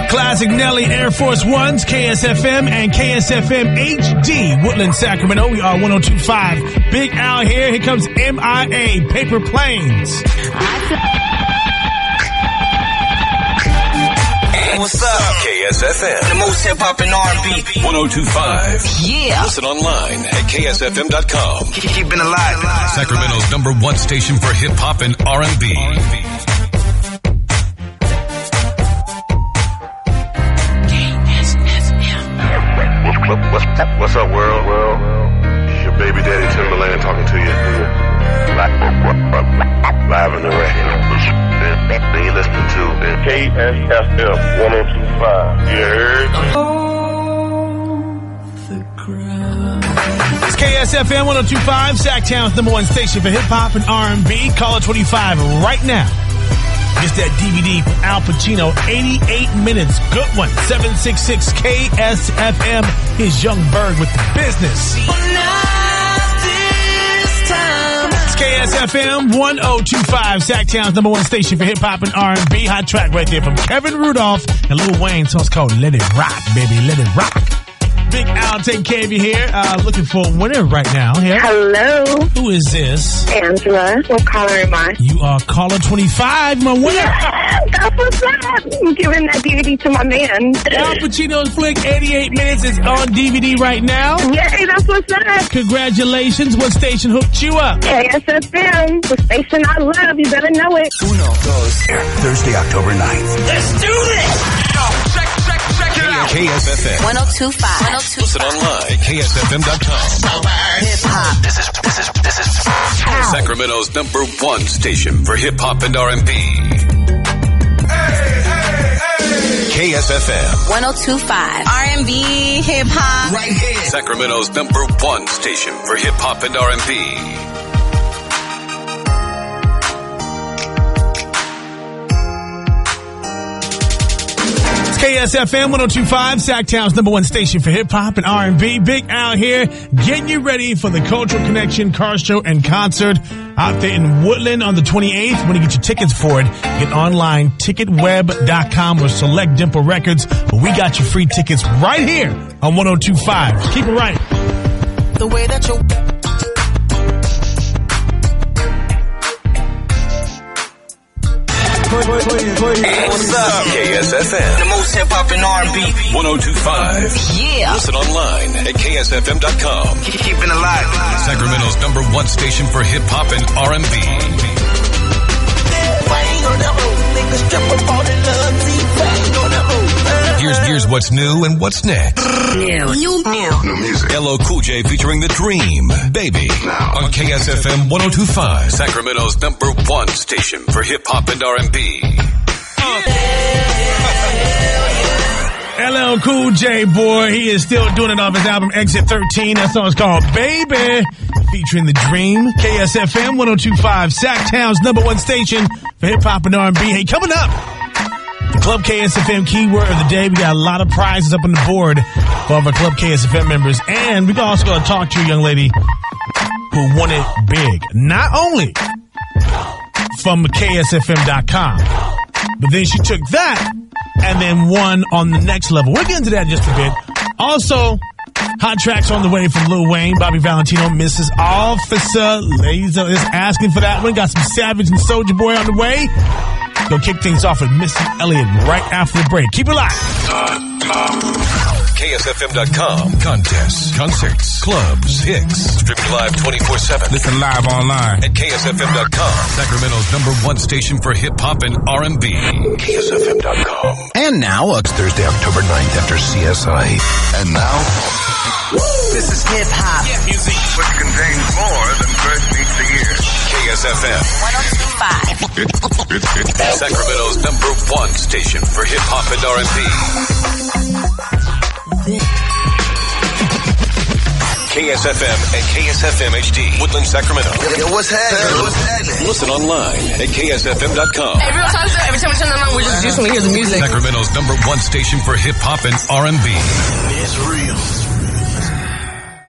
classic Nelly Air Force Ones, KSFM and KSFM HD, Woodland, Sacramento. We are 102.5. Big Al here. Here comes MIA, Paper Planes. What's up? KSFM. The most hip-hop and R&B. 102.5. Yeah. Listen online at KSFM.com. Keeping alive. Sacramento's #1 station for hip-hop and R&B. What's up, world? It's your baby daddy Timberland talking to you. Live in the radio. Then you listening to KSFM 102.5. You heard? It's KSFM 102.5, Sacktown's #1 station for hip-hop and R&B. Caller 25 right now. Get that DVD from Al Pacino, 88 minutes. Good one. 766 KSFM. Here's Young Berg with the business. It's KSFM 1025, Sacktown's #1 station for hip-hop and R&B. Hot track right there from Kevin Rudolph and Lil Wayne. Song's called Let It Rock, baby. Let It Rock. Big Al taking care of you here. Looking for a winner right now. Here. Hello. Who is this? Angela. What caller am I? You are caller 25, my winner. Yeah, that's what's up. I'm giving that DVD to my man. Al Pacino's flick, 88 minutes, is on DVD right now. Yay, that's what's up. Congratulations. What station hooked you up? KSFM, the station I love. You better know it. Uno goes Thursday, October 9th. Let's do this. Check it out. KSFM. 102.5. Listen online at KSFM.com. Hip-hop. This is Sacramento's #1 station for hip-hop and R&B. KSFM. 102.5. R&B, hip-hop. Right here. Sacramento's #1 station for hip-hop and R&B. KSFM 102.5, Sacktown's #1 station for hip-hop and R&B. Big Al here, getting you ready for the Cultural Connection car show and concert out there in Woodland on the 28th. When you get your tickets for it, get online, ticketweb.com or select Dimple Records. But we got your free tickets right here on 102.5. Keep it right. The way that you... What's up? KSFM. The most hip-hop and R&B. 102.5. Yeah. Listen online at KSFM.com. Keeping alive. Sacramento's #1 station for hip-hop and R&B. Here's what's new and what's next. New music. LL Cool J featuring The Dream, Baby, on KSFM 102.5, Sacramento's #1 station for hip-hop and R&B. LL Cool J, boy, he is still doing it off his album Exit 13. That song's called Baby, featuring The Dream. KSFM 102.5, Sacktown's #1 station for hip-hop and R&B. Hey, coming up, the Club KSFM keyword of the day. We got a lot of prizes up on the board for all of our Club KSFM members. And we're also going to talk to a young lady who won it big. Not only from KSFM.com, but then she took that and then won on the next level. We'll get into that in just a bit. Also, hot tracks on the way from Lil Wayne, Bobby Valentino, Mrs. Officer. Ladies are just asking for that one. Got some Savage and Soulja Boy on the way. Go kick things off with Missy Elliott right after the break. Keep it live. KSFM.com. Contests, concerts, clubs, hits. Streaming live 24/7. Listen live online at KSFM.com. Sacramento's #1 station for hip-hop and R&B. KSFM.com. And now, it's Thursday, October 9th after CSI. And now, This is hip-hop. Yeah, music. Which contains more than first meets the ear. KSFM. 102.5. Sacramento's #1 station for hip-hop and R&B. KSFM and KSFM HD, Woodland, Sacramento. Yo, what's happening? Listen online at KSFM.com. Every time we turn them on, we just when we hear the music. Sacramento's #1 station for hip-hop and R&B. it's real.